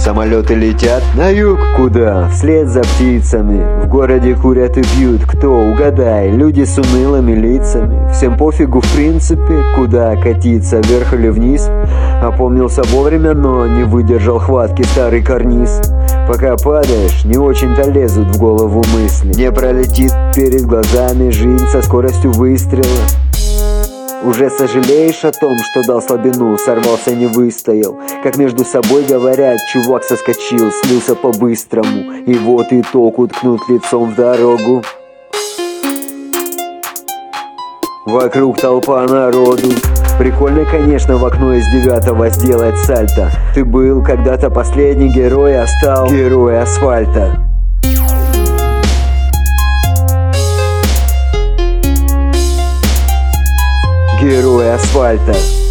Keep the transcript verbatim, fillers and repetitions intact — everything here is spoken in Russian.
Самолеты летят на юг. Куда? Вслед за птицами. В городе курят и пьют. Кто? Угадай. Люди с унылыми лицами. Всем пофигу в принципе, куда катиться, вверх или вниз. Опомнился вовремя, но не выдержал хватки старый карниз. Пока падаешь, не очень-то лезут в голову мысли. Не пролетит перед глазами жизнь со скоростью выстрела. Уже сожалеешь о том, что дал слабину, сорвался, не выстоял. Как между собой говорят, чувак соскочил, слился по-быстрому. И вот итог, уткнут лицом в дорогу. Вокруг толпа народу. Прикольно, конечно, в окно из девятого сделать сальто. Ты был когда-то последний герой, а стал герой асфальта. Герой асфальта.